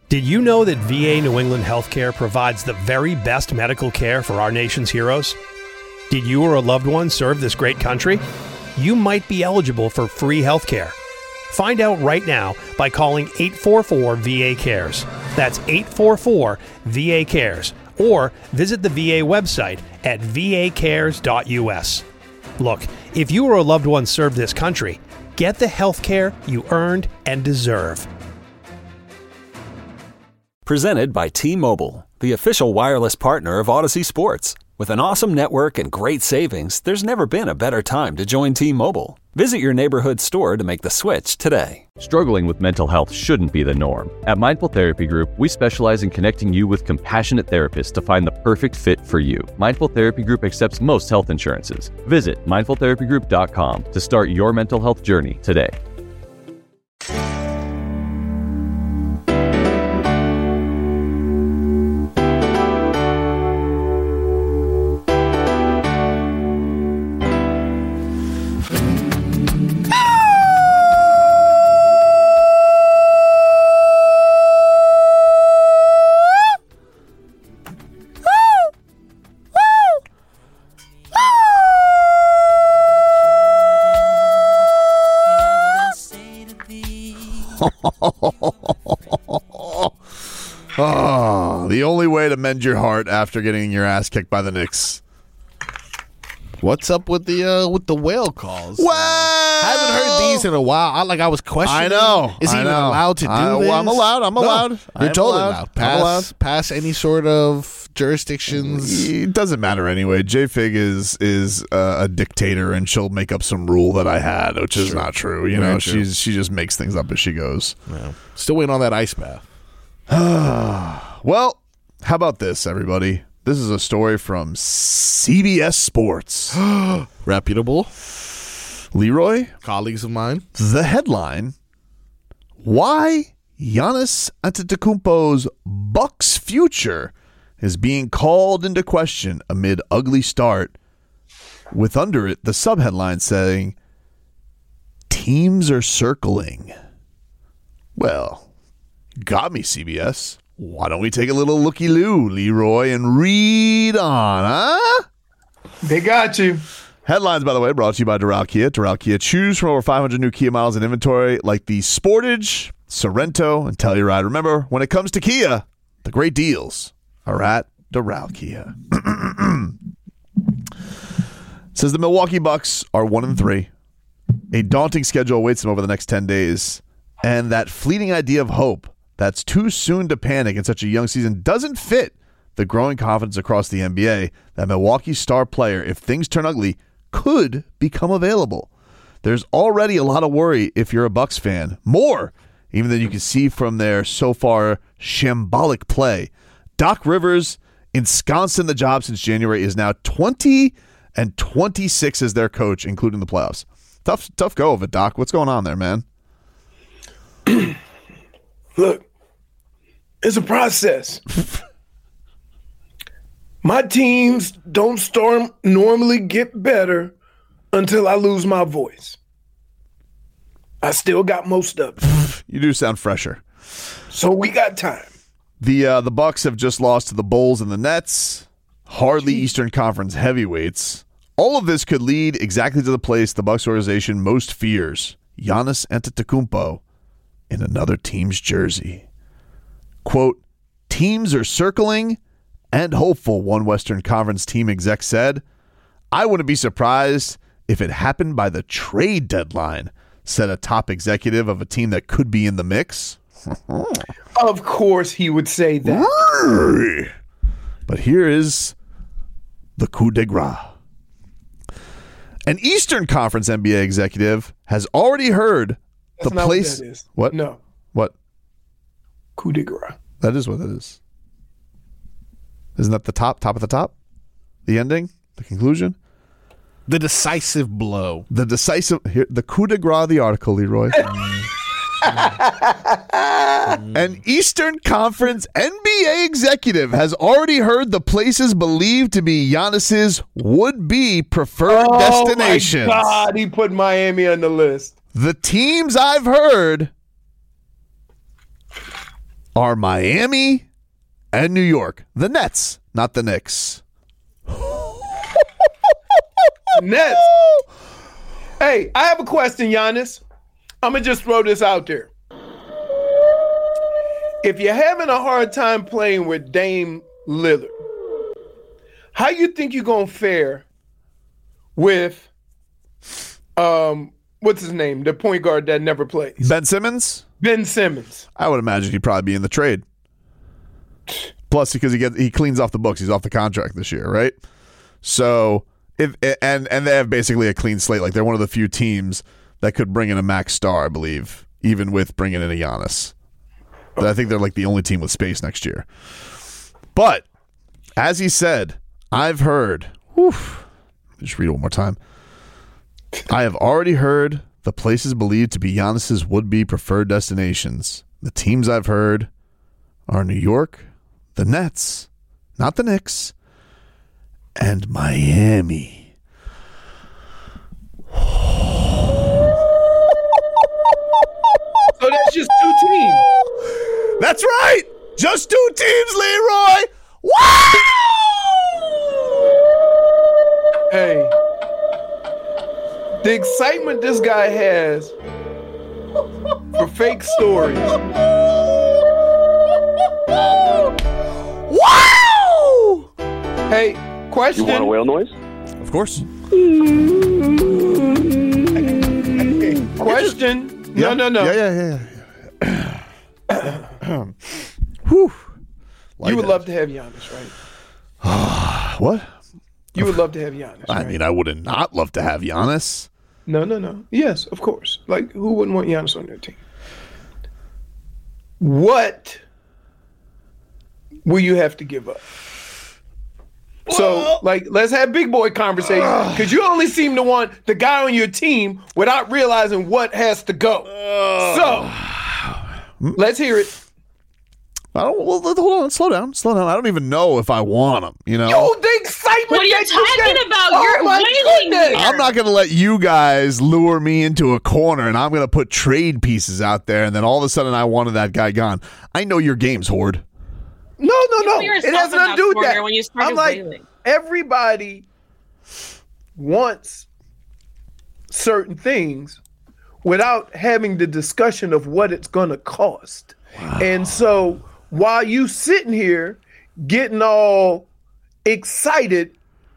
Did you know that VA New England Healthcare provides the very best medical care for our nation's heroes? Did you or a loved one serve this great country? You might be eligible for free healthcare. Find out right now by calling 844-VA-CARES. That's 844-VA-CARES. Or visit the VA website at vacares.us. Look, if you or a loved one served this country, get the health care you earned and deserve. Presented by T-Mobile, the official wireless partner of Odyssey Sports. With an awesome network and great savings, there's never been a better time to join T-Mobile. Visit your neighborhood store to make the switch today. Struggling with mental health shouldn't be the norm. At Mindful Therapy Group, we specialize in connecting you with compassionate therapists to find the perfect fit for you. Mindful Therapy Group accepts most health insurances. Visit mindfultherapygroup.com to start your mental health journey today. The only way to mend your heart after getting your ass kicked by the Knicks. What's up with the whale calls? Well, I haven't heard these in a while. I was questioning. I know. Is he even allowed to do this? Well, I'm allowed. No, you're totally allowed. I'm allowed. Pass any sort of jurisdictions. It doesn't matter anyway. J-Fig is a dictator, and she'll make up some rule that I had, which is not true. You know, she just makes things up as she goes. Yeah. Still waiting on that ice bath. Well, how about this, everybody? This is a story from CBS Sports. Reputable. Leroy? Colleagues of mine. The headline, why Giannis Antetokounmpo's Bucks future is being called into question amid ugly start, with under it the subheadline saying, teams are circling. Well, got me, CBS. Why don't we take a little looky-loo, Leroy, and read on, huh? They got you. Headlines, by the way, brought to you by Doral Kia. Doral Kia, choose from over 500 new Kia models in inventory like the Sportage, Sorento, and Telluride. Remember, when it comes to Kia, the great deals are at Doral Kia. Says the Milwaukee Bucks are 1-3. A daunting schedule awaits them over the next 10 days. And that fleeting idea of hope that's too soon to panic in such a young season doesn't fit the growing confidence across the NBA that Milwaukee's star player, if things turn ugly, could become available. There's already a lot of worry if you're a Bucks fan. More, even than you can see from their so far shambolic play. Doc Rivers, ensconced in the job since January, is now 20-26 as their coach, including the playoffs. Tough go of it, Doc. What's going on there, man? Look, it's a process. My teams don't normally get better until I lose my voice. I still got most of it. You do sound fresher. So we got time. The Bucks have just lost to the Bulls and the Nets, hardly Eastern Conference heavyweights. All of this could lead exactly to the place the Bucks organization most fears, Giannis Antetokounmpo in another team's jersey. Quote, teams are circling and hopeful, one Western Conference team exec said. I wouldn't be surprised if it happened by the trade deadline, said a top executive of a team that could be in the mix. Of course he would say that. But here is the coup de grace. An Eastern Conference NBA executive has already heard That's the not place. What that is. What? No. What? Coup de grace. That is what that is. Isn't that the top of the top? The ending? The conclusion? The decisive blow. The decisive, here, the coup de grace of the article, Leroy. An Eastern Conference NBA executive has already heard the places believed to be Giannis's would-be preferred destinations. Oh, my God. He put Miami on the list. The teams I've heard are Miami and New York. The Nets, not the Knicks. Nets. Hey, I have a question, Giannis. I'm going to just throw this out there. If you're having a hard time playing with Dame Lillard, how you think you're going to fare with, what's his name, the point guard that never plays? Ben Simmons? Ben Simmons. I would imagine he'd probably be in the trade. Plus, because he cleans off the books. He's off the contract this year, right? So, and they have basically a clean slate. Like, they're one of the few teams that could bring in a max star, I believe, even with bringing in a Giannis. I think they're like the only team with space next year. But, as he said, I've heard, just read it one more time. I have already heard the places believed to be Giannis's would-be preferred destinations. The teams I've heard are New York, the Nets, not the Knicks, and Miami. So that's just 2 teams. That's right. Just 2 teams, Leroy. Wow! Hey, the excitement this guy has for fake stories. Wow! Hey, question. You want a whale noise? Of course. Question. Yeah. No. Yeah. Whew. You would love to have Giannis, right? What? You would love to have Giannis, I right? mean, I would not love to have Giannis. No. Yes, of course. Like, who wouldn't want Giannis on their team? What will you have to give up? So, like, let's have big boy conversation, because you only seem to want the guy on your team without realizing what has to go. So, let's hear it. Hold on, slow down. I don't even know if I want him, you know? Yo, the excitement. What are you that talking get. about? Oh, You're my wailing goodness. here. I'm not going to let you guys lure me into a corner, and I'm going to put trade pieces out there, and then all of a sudden I wanted that guy gone. I know your games, Horde. No. You're It has nothing to do with that. when you started I'm like, wailing. everybody wants certain things without having the discussion of what it's going to cost. Wow. And so while you sitting here getting all excited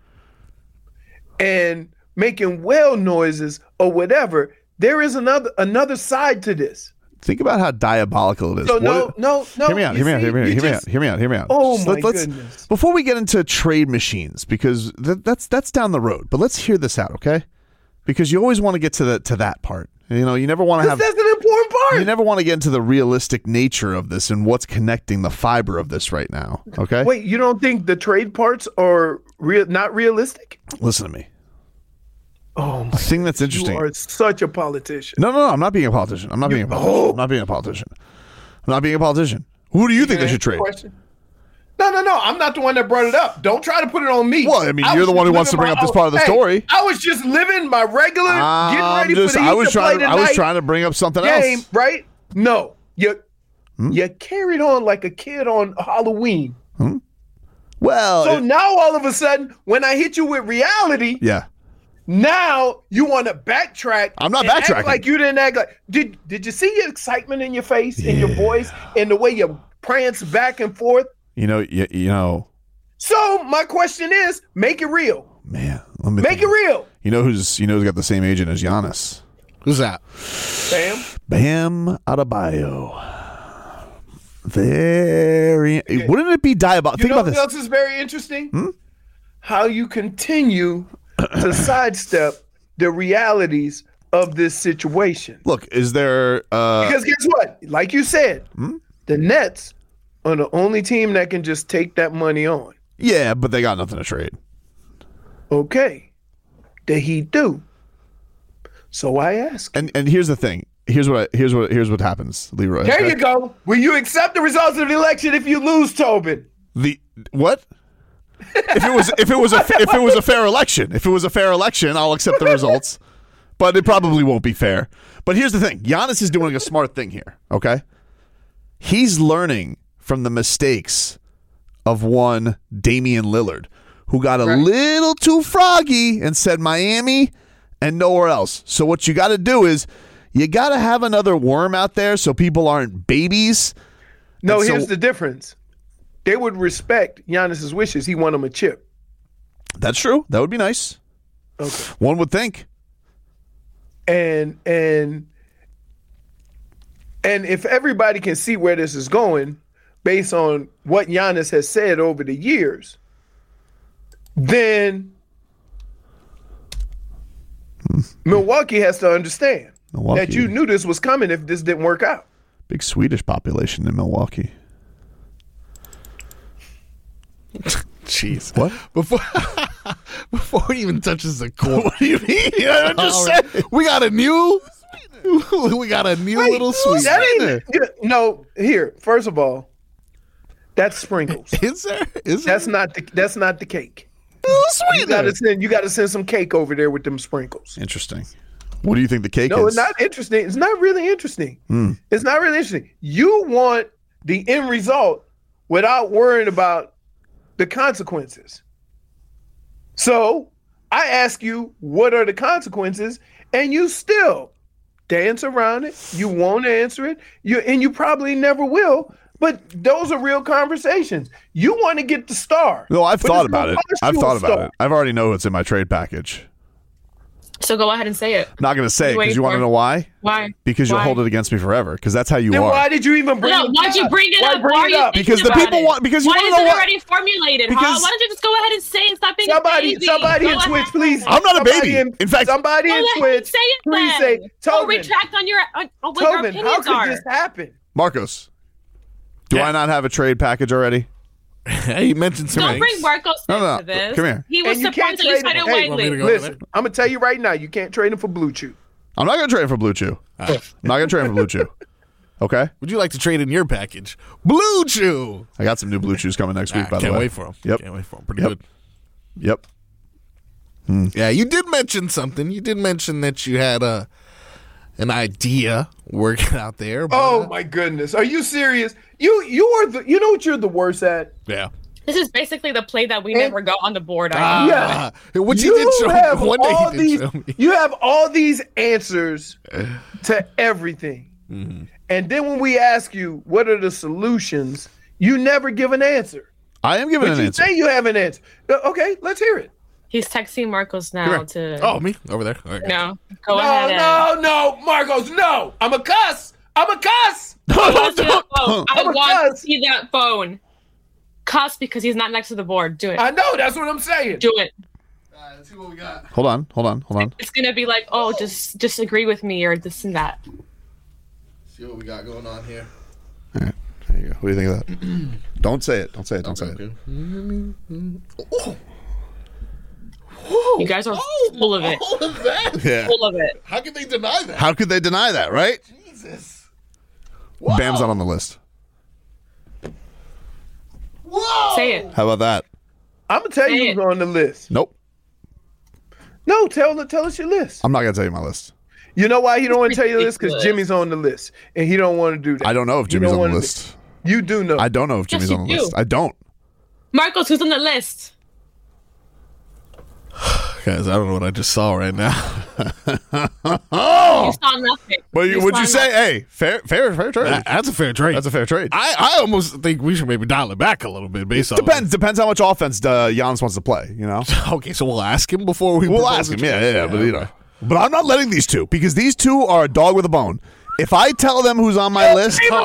and making whale noises or whatever, there is another side to this. Think about how diabolical it is. So no. Hear me out. Oh my goodness. Before we get into trade machines, because that's down the road, but let's hear this out, okay? Because you always want to get to that part. You know, you never want to have. That's an important part. You never want to get into the realistic nature of this and what's connecting the fiber of this right now. Okay. Wait, you don't think the trade parts are not realistic? Listen to me. Oh, my The thing that's interesting. You are such a politician. No. I'm not being a politician. I'm not being a politician. Who do you think they should trade? Question? No. I'm not the one that brought it up. Don't try to put it on me. Well, I mean, you're the one who wants to bring up this part of the story. I was just living my regular, getting ready for the I was tonight trying to bring up something game, else. right? No, you carried on like a kid on Halloween. Well, So now all of a sudden, when I hit you with reality, yeah. now you want to backtrack. I'm not and act backtracking. like you didn't act like. Did you see your excitement in your face, in your voice, and the way you prance back and forth? You know. So my question is, make it real. Man, let me Make it real. You know who's got the same agent as Giannis? Who's that? Bam. Bam Adebayo. Wouldn't it be diabolical? You Think know about what this. else is very interesting? How you continue to sidestep the realities of this situation. Look, is there? Because guess what? Like you said, the Nets are the only team that can just take that money on. Yeah, but they got nothing to trade. Okay. The Heat do. So I ask. And here's the thing. Here's what happens, Leroy. There okay? you go. Will you accept the results of the election if you lose, Tobin? The what? If it was a fair election, I'll accept the results. But it probably won't be fair. But here's the thing: Giannis is doing a smart thing here. Okay, he's learning from the mistakes of one Damian Lillard, who got a little too froggy and said Miami and nowhere else. So what you got to do is you got to have another worm out there so people aren't babies. No, here's the difference. They would respect Giannis's wishes. He won him a chip. That's true. That would be nice. Okay. One would think. And if everybody can see where this is going based on what Giannis has said over the years, then Milwaukee has to understand that you knew this was coming if this didn't work out. Big Swedish population in Milwaukee. Jeez. What? Before he even touches the court. What do you mean? I just said. We got a new little sweet. That ain't, no, here, first of all, that's sprinkles. Is there? That's not the cake. You gotta send some cake over there with them sprinkles. Interesting. What do you think the cake is? No, it's not interesting. It's not really interesting. It's not really interesting. You want the end result without worrying about the consequences. So I ask you, what are the consequences? And you still dance around it. You won't answer it. You probably never will. But those are real conversations. You want to get the star. No, I've thought about it. I've already know what's in my trade package. So go ahead and say it. Not going to say it because you want to know why? Why? Because you'll hold it against me forever. Because that's how you then are. Why did you even bring it up? Why'd you bring it up? Why are you because the people want. Because you want to know why is it what? already formulated? Why don't you just go ahead and say it and stop being a baby? Somebody in Twitch, please. I'm not a baby. In fact, somebody in Twitch, say it please then. say. Don't retract on what your Tobin, opinions how are. could this happen? Marcos, do I not have a trade package already? He mentioned some Don't things. bring Marcos into this. Come here. He was surprised that you said it widely. Listen, I'm going to tell you right now, you can't trade him for Blue Chew. I'm not going to trade him for Blue Chew. I'm not going to trade him for Blue Chew. Okay? Would you like to trade in your package? Blue Chew! I got some new Blue Chews coming next week, by the way. Can't wait for them. Yep. Can't wait for them. Pretty good. Yep. Yeah, you did mention something. You did mention that you had an idea working out there. But, oh, my goodness. Are you serious? You know what you're the worst at? Yeah. This is basically the play that we never got on the board. Yeah. What you did show me. One day you did show me. You have all these answers to everything. Mm-hmm. And then when we ask you, what are the solutions, you never give an answer. I am giving an answer. You say you have an answer. Okay, let's hear it. He's texting Marcos now to... Oh, me? Over there? Right. No. Go ahead. No, Marcos, no. I'm a cuss. I want to see that phone. Cuss because he's not next to the board. Do it. I know. That's what I'm saying. Do it. All right, let's see what we got. Hold on. It's going to be like, just agree with me or this and that. See what we got going on here. All right. There you go. What do you think of that? Don't say it. Don't say it. You guys are full of it. All of that? Yeah. Full of it. How could they deny that? How could they deny that, right? Jesus. Wow. Bam's not on the list. Whoa. Say it. How about that? I'm going to tell you who's on the list. Nope. No, tell us your list. I'm not going to tell you my list. You know why he don't want to tell you this? Because Jimmy's on the list, and he don't want to do that. I don't know if Jimmy's on the list. You do know. I don't know if Jimmy's on the list. I don't. Marcos, who's on the list? Guys, I don't know what I just saw right now. You saw nothing. But would you say, hey, fair trade? That's a fair trade. That's a fair trade. I almost think we should maybe dial it back a little bit based on Depends how much offense Giannis wants to play, you know? Okay, so we'll ask him before we We'll ask him, yeah, but you know. But I'm not letting these two because these two are a dog with a bone. If I tell them who's on my list, if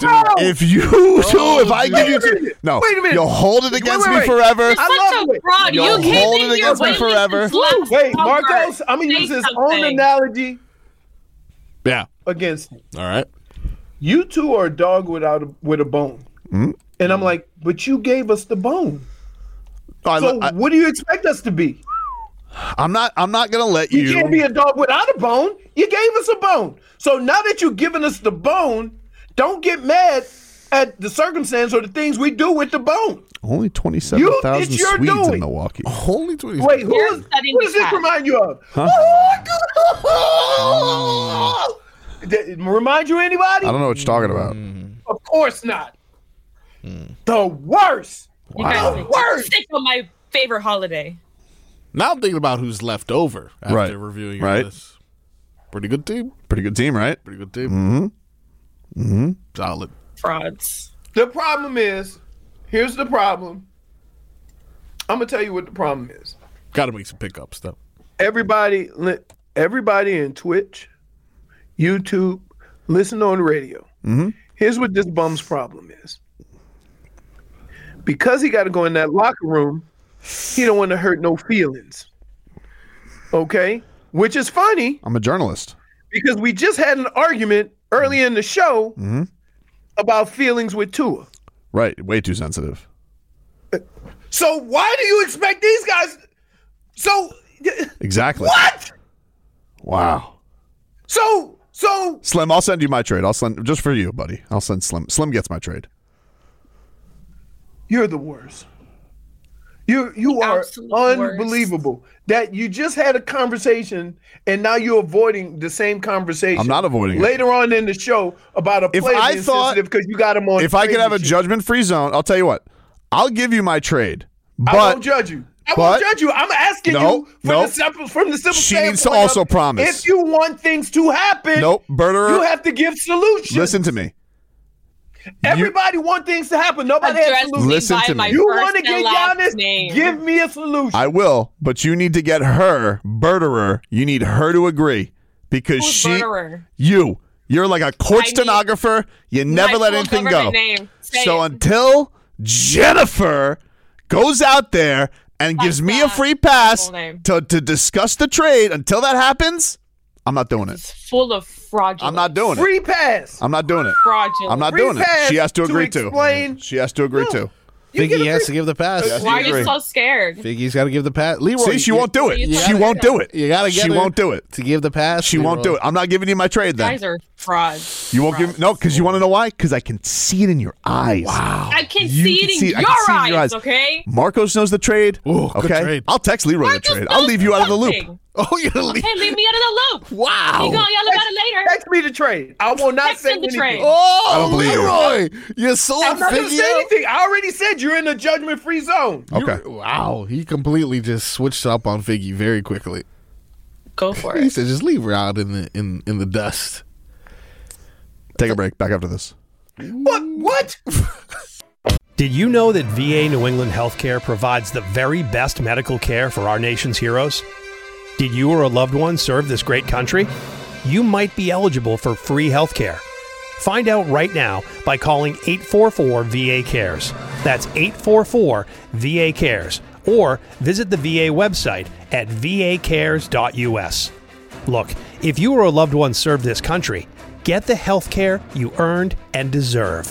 I give you two, no, wait a minute. You'll hold it against me forever. You're such a fraud. You'll hold it against me forever. Wait, Marcos, I'm going to use his own analogy against him. All right. You two are a dog with a bone. Mm-hmm. And I'm like, but you gave us the bone. What do you expect us to be? I'm not going to let you. You can't be a dog without a bone. You gave us a bone. So now that you've given us the bone, don't get mad at the circumstance or the things we do with the bone. Only 27,000 Swedes in Milwaukee. Only 27,000. Wait, what does this remind you of? Huh? Remind you of anybody? I don't know what you're talking about. Of course not. The worst. You guys The are worst. sick of my favorite holiday. Now I'm thinking about who's left over after Right. reviewing Right. this. Pretty good team. Pretty good team, right? Pretty good team. Mm-hmm. Solid. Frauds. The problem is, here's the problem. I'm gonna tell you what the problem is. Got to make some pickups though. Everybody in Twitch, YouTube, listen on the radio. Here's what this bum's problem is. Because he got to go in that locker room, he don't want to hurt no feelings. Okay? Which is funny I'm a journalist. because we just had an argument early in the show about feelings with Tua. Right. Way too sensitive. So why do you expect these guys? So Exactly. what? Wow. So Slim, I'll send you my trade. I'll send just for you, buddy. I'll send Slim. Slim gets my trade. you're the worst. You are absolute worst. unbelievable that you just had a conversation and now you're avoiding the same conversation. I'm not avoiding it. later on in the show about a If player I being thought- sensitive because you got him on. If I could trade have a machine. judgment-free zone, I'll tell you what. I'll give you my trade. I But won't judge you. I won't judge you. I'm asking No, you no. from the simple She needs to standpoint also of, promise. If you want things to happen, nope, Berterer, you have to give solutions. listen to me. Everybody want things to happen. Nobody has Address solutions. me Listen by to my me. You first want to and get last Giannis? name. Give me a solution. I will, but you need to get her, Berterer. You need her to agree because Who's she, Berterer? you're like a court I need- stenographer. You never My let full anything go. government name. Say So it. until Jennifer goes out there and gives me a not free my pass full name. to discuss the trade, until that happens, I'm not doing it. It's full of fraudulence. I'm not doing it. Free pass. I'm not doing it. Fraudulent. I'm not Free doing it. pass She has to to agree to. explain- She has to agree to. You get Figgy a has free- to give the pass. Yes, Why are agree. you so scared? Figgy's got to give the pass. Leroy, See, she won't do it. you She gotta- won't do it. You got to get She her won't do it. to give the pass. She won't do it. I'm not giving you my trade You then. guys are frauds. You won't give no, because you want to know why? Because I can see it in your eyes. Wow. I can You see can it in see it. I your can see it in your eyes, eyes. okay? Marcos knows the trade. Ooh, good okay. trade. I'll text Leroy the Marcus trade. I'll knows leave you out of the loop. nothing. Oh, you're gonna leave. Okay, leave me out of the loop. Wow. You gonna yell about it later. Text me the trade. I will not Text say him the anything. trade. Oh, I don't believe you. Leroy, you're so I'm not going to say Figgy. anything. I already said you're in a judgment-free zone. Okay. Wow, he completely just switched up on Figgy very quickly. Go for He it. said, "Just leave her out in the dust." Take a break. Back after this. What? Did you know that VA New England Healthcare provides the very best medical care for our nation's heroes? Did you or a loved one serve this great country? You might be eligible for free healthcare. Find out right now by calling 844-VA-CARES. That's 844-VA-CARES. Or visit the VA website at vacares.us. Look, if you or a loved one served this country, get the health care you earned and deserve.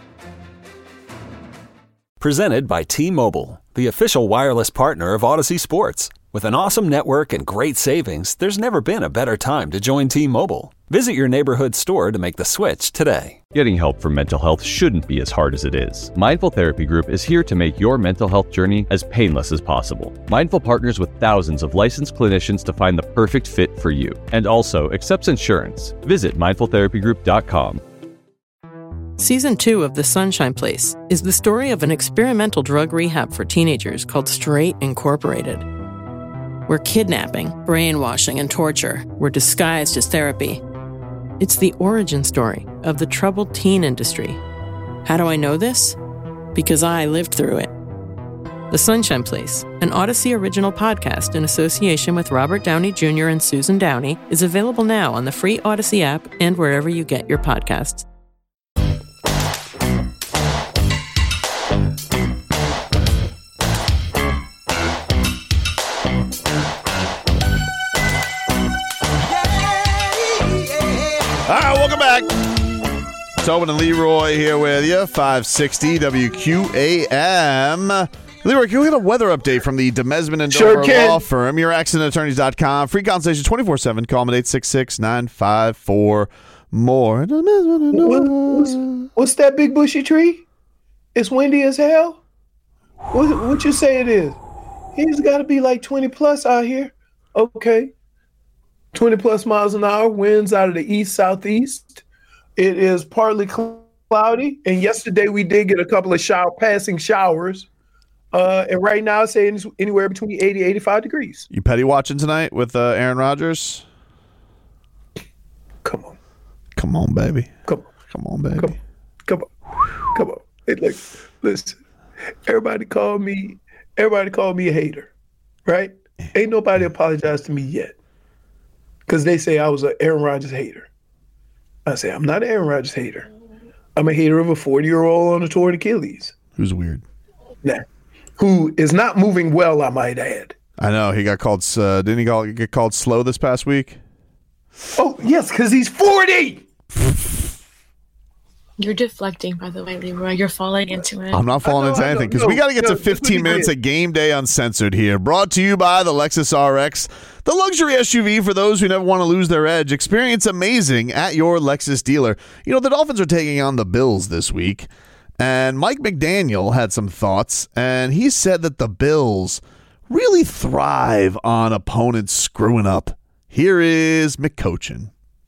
Presented by T-Mobile, the official wireless partner of Odyssey Sports. With an awesome network and great savings, there's never been a better time to join T-Mobile. Visit your neighborhood store to make the switch today. Getting help for mental health shouldn't be as hard as it is. Mindful Therapy Group is here to make your mental health journey as painless as possible. Mindful partners with thousands of licensed clinicians to find the perfect fit for you, and also accepts insurance. Visit mindfultherapygroup.com. Season 2 of The Sunshine Place is the story of an experimental drug rehab for teenagers called Straight Incorporated, where kidnapping, brainwashing, and torture were disguised as therapy. It's the origin story of the troubled teen industry. How do I know this? Because I lived through it. The Sunshine Place, an Odyssey original podcast in association with Robert Downey Jr. and Susan Downey, is available now on the free Odyssey app and wherever you get your podcasts. All right, welcome back. Tobin and Leroy here with you, 560 WQAM. Leroy, can we get a weather update from the Demesman and Sure Dover can. Law Firm? YourAccidentAttorneys.com. Free consultation 24/7. Call them at 866-954-MORE. What's that big bushy tree? It's windy as hell. What you say it is? It's got to be like 20 plus out here. Okay. 20 plus miles an hour, winds out of the east southeast. It is partly cloudy cloudy. And yesterday we did get a couple of passing showers. And right now it's saying it's anywhere between 80 and 85 degrees. You petty watching tonight with Aaron Rodgers? Come on. Come on, baby. Come on, baby. Come on. Hey, look, listen. Everybody call me a hater, right? Ain't nobody apologized to me yet. Because they say I was an Aaron Rodgers hater. I say, I'm not an Aaron Rodgers hater. I'm a hater of a 40-year-old on a torn Achilles. Who's weird. Nah. Who is not moving well, I might add. I know. He got called, didn't he get called slow this past week? Oh, yes, because he's 40. You're deflecting, by the way, Leroy. You're falling into it. I'm not falling into anything because we got to get to 15 minutes of Game Day Uncensored here. Brought to you by the Lexus RX, the luxury SUV for those who never want to lose their edge. Experience amazing at your Lexus dealer. You know, the Dolphins are taking on the Bills this week, and Mike McDaniel had some thoughts, and he said that the Bills really thrive on opponents screwing up. Here is McCochin.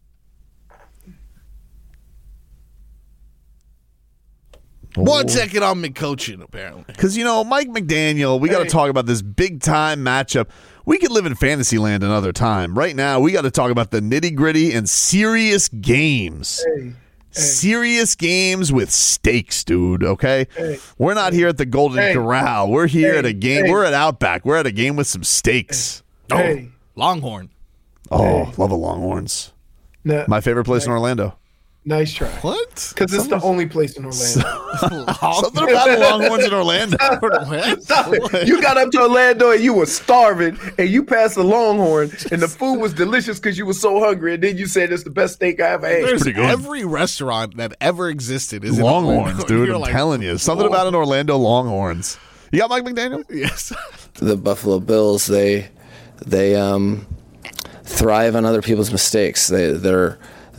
One second on McCochin, apparently. Because, you know, Mike McDaniel, we got to talk about this big-time matchup. We could live in fantasy land another time. Right now, we got to talk about the nitty-gritty and serious games. Serious games with stakes, dude, okay? We're not here at the Golden Corral. We're here at a game. We're at Outback. We're at a game with some stakes. Longhorn. Oh, love the Longhorns. My favorite place in Orlando. Nice try. What? Because it's the only place in Orlando. Something about the Longhorns in Orlando. You got up to Orlando and you were starving, and you passed the Longhorn, and the food was delicious because you were so hungry, and then you said it's the best steak I ever had. There's every restaurant that ever existed is Longhorns, in dude. I'm telling you. Something about an Orlando Longhorns. You got Mike McDaniel? Yes. The Buffalo Bills, they thrive on other people's mistakes. They're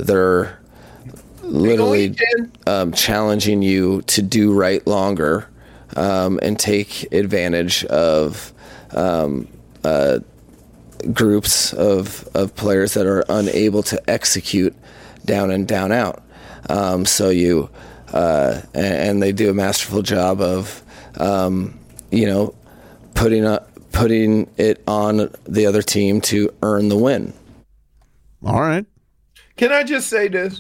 literally challenging you to do right longer and take advantage of groups of players that are unable to execute down and down out. So you and they do a masterful job of putting it on the other team to earn the win. All right. Can I just say this?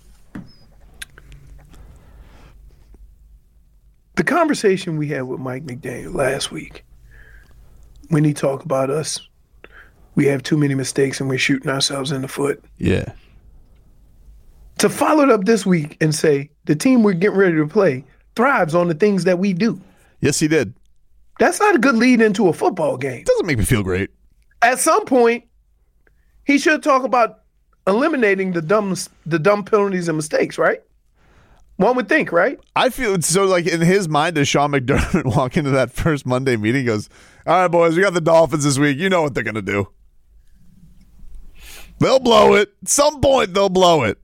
The conversation we had with Mike McDaniel last week, when he talked about us, we have too many mistakes and we're shooting ourselves in the foot. Yeah. To follow it up this week and say the team we're getting ready to play thrives on the things that we do. Yes, he did. That's not a good lead into a football game. Doesn't make me feel great. At some point, he should talk about eliminating the dumb penalties and mistakes, right? One would think, right? I feel so like in his mind, does Sean McDermott walk into that first Monday meeting and goes, all right, boys, we got the Dolphins this week. You know what they're going to do. They'll blow it. At some point, they'll blow it.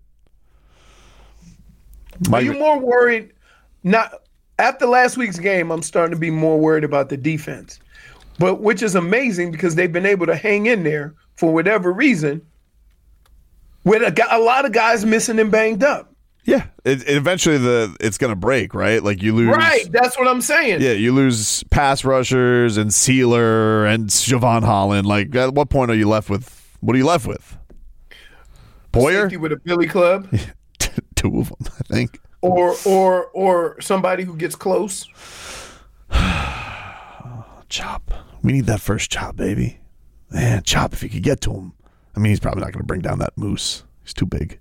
Are you more worried? Not after last week's game, I'm starting to be more worried about the defense, but which is amazing because they've been able to hang in there for whatever reason with a lot of guys missing and banged up. Yeah, eventually it's going to break, right? Like you lose. Right, that's what I'm saying. Yeah, you lose pass rushers and Sealer and Javon Holland. Like, at what point are you left with? What are you left with? Boyer Safety with a Billy Club. Two of them, I think. Or somebody who gets close. Chop. We need that first Chop, baby. Man, Chop, if you could get to him. I mean, he's probably not going to bring down that moose. He's too big.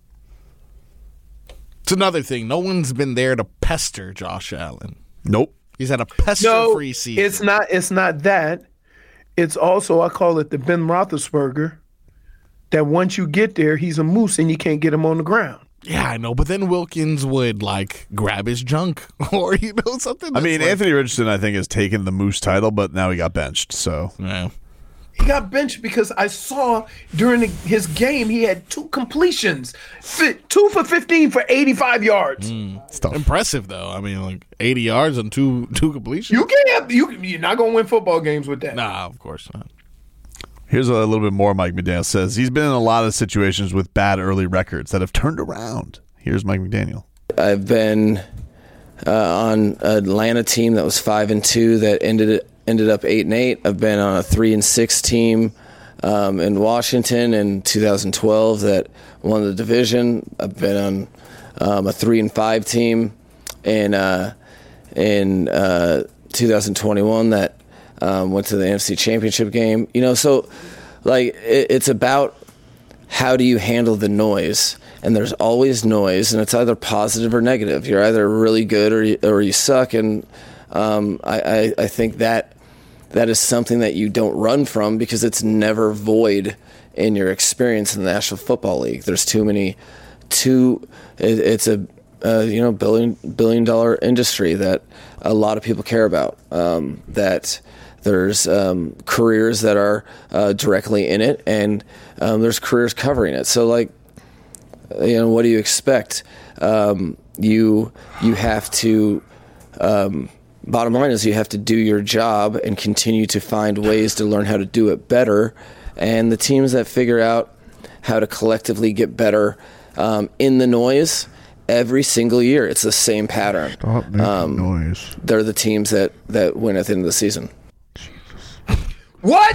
It's another thing. No one's been there to pester Josh Allen. Nope. He's had a pester-free season. It's not that. It's also, I call it the Ben Roethlisberger, that once you get there, he's a moose and you can't get him on the ground. Yeah, I know. But then Wilkins would, grab his junk or, something. I mean, Anthony Richardson, I think, has taken the moose title, but now he got benched, so. Yeah. He got benched because I saw during his game he had 2 completions, 2 for 15 for 85 yards. Impressive though. I mean, 80 yards and two completions. You're not gonna win football games with that. Nah, of course not. Here's a little bit more. Mike McDaniel says he's been in a lot of situations with bad early records that have turned around. Here's Mike McDaniel. I've been on an Atlanta team that was 5-2 that ended up 8-8. I've been on a 3-6 team in Washington in 2012 that won the division. I've been on a 3-5 team in 2021 that went to the NFC Championship game. So like it's about how do you handle the noise, and there's always noise, and it's either positive or negative. You're either really good or you suck, and I think that is something that you don't run from because it's never void in your experience in the National Football League. There's it's a billion dollar industry that a lot of people care about. That there's careers that are directly in it, and there's careers covering it. So like, what do you expect? You have to. Bottom line is you have to do your job and continue to find ways to learn how to do it better. And the teams that figure out how to collectively get better in the noise every single year, it's the same pattern. Stop making noise. They're the teams that win at the end of the season. What?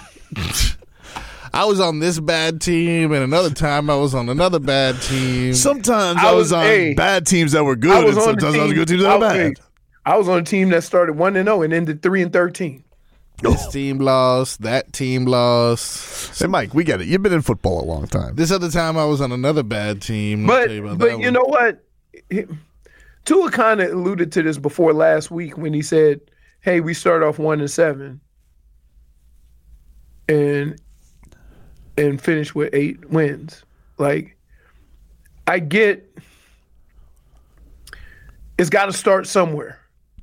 I was on this bad team, and another time I was on another bad team. Sometimes I was on bad teams that were good, and sometimes I was on good teams that were bad. I was on a team that started 1-0 and ended 3-13. This team lost. That team lost. Hey, Mike, we get it. You've been in football a long time. This other time I was on another bad team. But you know what? Tua kind of alluded to this before last week when he said, hey, we start off 1-7 and finish with 8 wins. Like, I get it's got to start somewhere.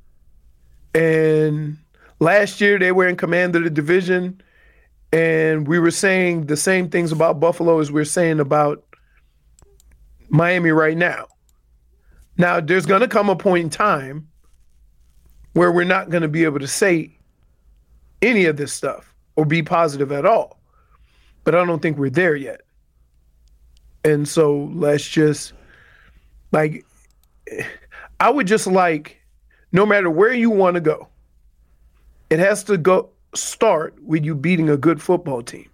And last year they were in command of the division, and we were saying the same things about Buffalo as we're saying about Miami right now. Now, there's going to come a point in time where we're not going to be able to say any of this stuff or be positive at all. But I don't think we're there yet. And so let's just, like, I would just like, no matter where you want to go, it has to start with you beating a good football team.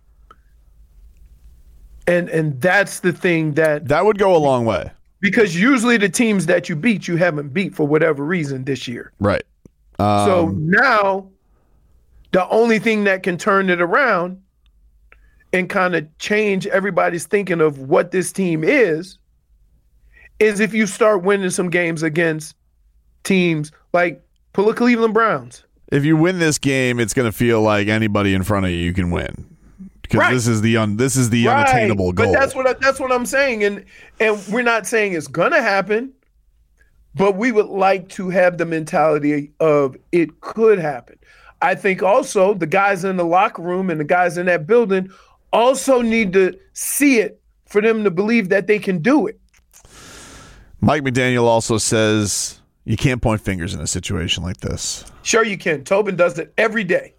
And that's the thing that would go a long way. Because usually the teams that you beat, you haven't beat for whatever reason this year. Right. So now the only thing that can turn it around and kind of change everybody's thinking of what this team is if you start winning some games against teams like pull the Cleveland Browns. If you win this game, it's going to feel like anybody in front of you can win. Because this is the unattainable goal. But that's what I'm saying, and we're not saying it's gonna happen, but we would like to have the mentality of it could happen. I think also the guys in the locker room and the guys in that building also need to see it for them to believe that they can do it. Mike McDaniel also says you can't point fingers in a situation like this. Sure you can. Tobin does it every day.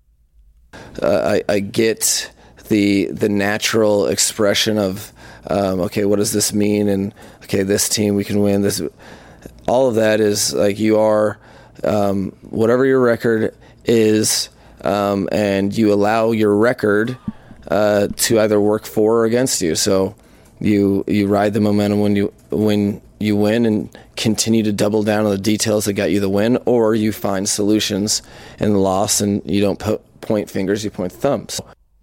I get the natural expression of, okay, what does this mean? And, okay, this team, we can win. This, all of that is like you are, whatever your record is, and you allow your record to either work for or against you. So you ride the momentum when you win and continue to double down on the details that got you the win, or you find solutions in the loss and you don't point fingers, you point thumbs.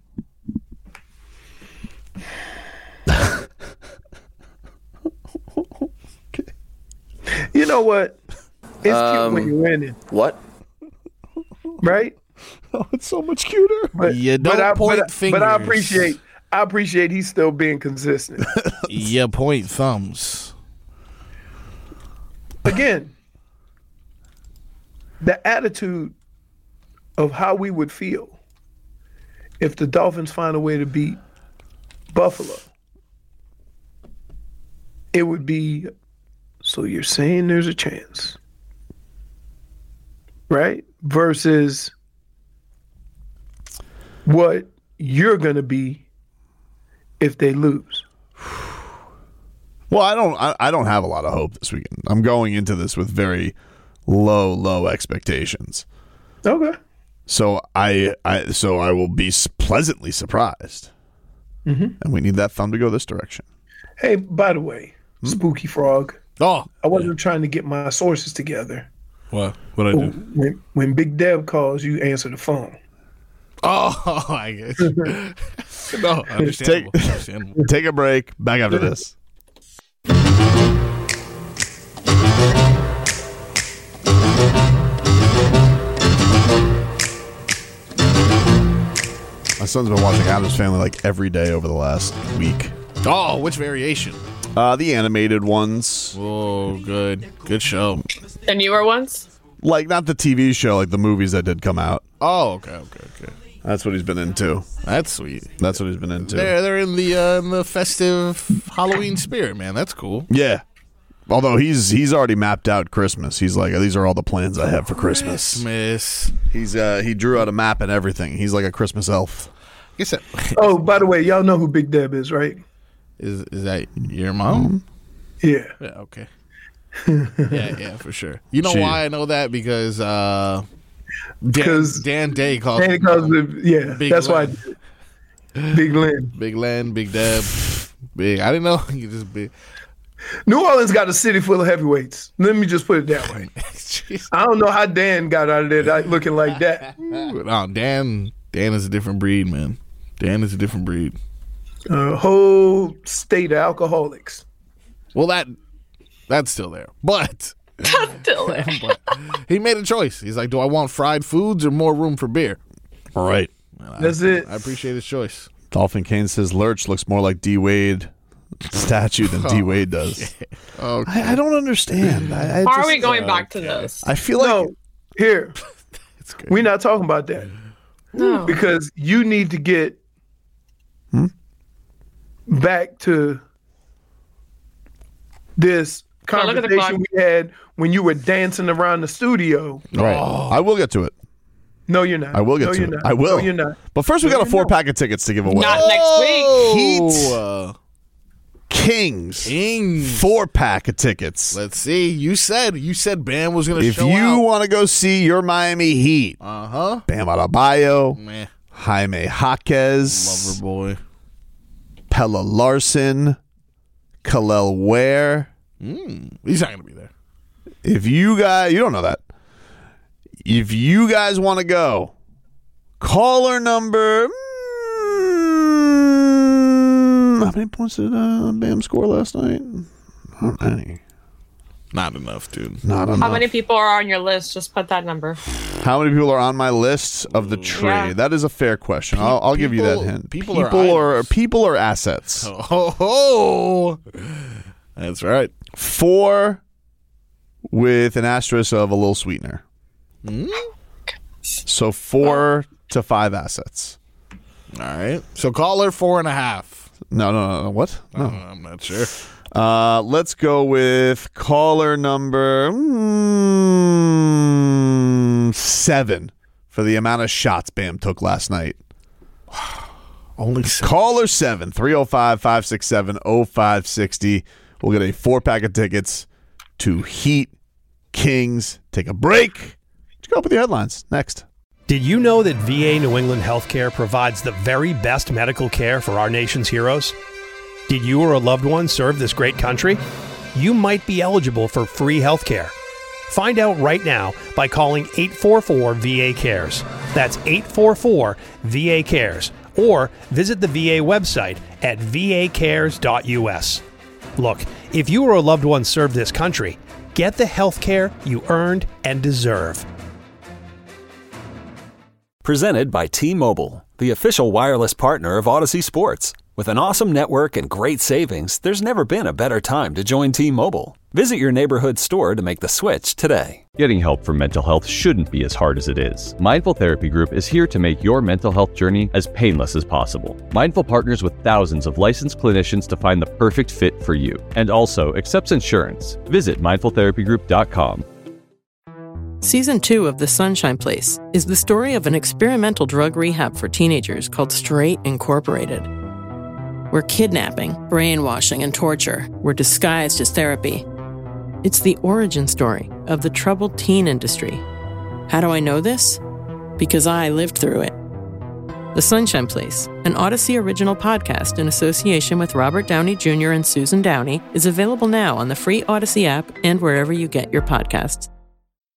You know what? It's cute when you're winning. What? Right? Oh, it's so much cuter. But I appreciate he's still being consistent. You point thumbs. Again, the attitude of how we would feel if the Dolphins find a way to beat Buffalo, it would be, so you're saying there's a chance, right? Versus what you're going to be if they lose. Well, I don't have a lot of hope this weekend. I'm going into this with very low expectations. Okay. So I will be pleasantly surprised. And we need that thumb to go this direction. Hey, by the way, Spooky Frog. Oh, I wasn't trying to get my sources together. What I do? When Big Deb calls, you answer the phone. Oh, I guess. No, understandable. Take a break. Back after this. My son's been watching Addams Family like every day over the last week. Oh, which variation? The animated ones. Oh, good show. The newer ones? Like, not the TV show, like the movies that did come out. Oh, okay. That's what he's been into. That's sweet. That's what he's been into. They're in the festive Halloween spirit, man. That's cool. Yeah. Although he's already mapped out Christmas. He's like, these are all the plans I have for Christmas. He drew out a map and everything. He's like a Christmas elf. Oh, by the way, y'all know who Big Deb is, right? Is that your mom? Yeah. Yeah. Okay. yeah, for sure. You know why I know that? Because Dan Day calls it, Big that's Len. why. Big Len. Big Len, Big Deb, Big. I didn't know you just big. New Orleans got a city full of heavyweights. Let me just put it that way. I don't know how Dan got out of there looking like that. No, Dan is a different breed, man. Dan is a different breed. A whole state of alcoholics. Well, that's still there, but he made a choice. He's like, do I want fried foods or more room for beer? All right. That's it. I appreciate his choice. Dolphin Kane says Lurch looks more like D. Wade statue than D. Wade does. Okay. I don't understand. Why are we going back to this? I feel like here. We're not talking about that. No. Because you need to get back to this conversation we had when you were dancing around the studio. Right. I will get to it. No, you're not. I will get to it. I will. No, you're not. But first, we got a 4-pack of tickets to give away. Not next week. Heat. Kings. 4-pack of tickets. Let's see. You said Bam was going to show out. If you want to go see your Miami Heat, Bam Adebayo, Jaime Jaquez, Lover boy, Pella Larson, Khalil Ware. He's not going to be there. If you guys, you don't know that. If you guys want to go, caller number. How many points did Bam score last night? Not many. Not enough, dude. Not enough. How many people are on your list? Just put that number. How many people are on my list of the trade? Yeah. That is a fair question. I'll give you that hint. People are assets. Oh, that's right. 4 with an asterisk of a little sweetener. So 4 to 5 assets. All right. So caller 4.5. No. What? No. I'm not sure. Let's go with caller number 7 for the amount of shots Bam took last night. Only 7. Caller 7, 305-567-0560. We'll get a 4-pack of tickets to Heat Kings. Take a break. Let's go up with the headlines. Next. Did you know that VA New England Healthcare provides the very best medical care for our nation's heroes? Did you or a loved one serve this great country? You might be eligible for free healthcare. Find out right now by calling 844-VA-CARES. That's 844-VA-CARES. Or visit the VA website at vacares.us. Look, if you or a loved one served this country, get the healthcare you earned and deserve. Presented by T-Mobile, the official wireless partner of Odyssey Sports. With an awesome network and great savings, there's never been a better time to join T-Mobile. Visit your neighborhood store to make the switch today. Getting help for mental health shouldn't be as hard as it is. Mindful Therapy Group is here to make your mental health journey as painless as possible. Mindful partners with thousands of licensed clinicians to find the perfect fit for you, and also accepts insurance. Visit mindfultherapygroup.com. Season 2 of The Sunshine Place is the story of an experimental drug rehab for teenagers called Straight Incorporated. where kidnapping, brainwashing, and torture were disguised as therapy. It's the origin story of the troubled teen industry. How do I know this? Because I lived through it. The Sunshine Place, an Odyssey original podcast in association with Robert Downey Jr. and Susan Downey, is available now on the free Odyssey app and wherever you get your podcasts.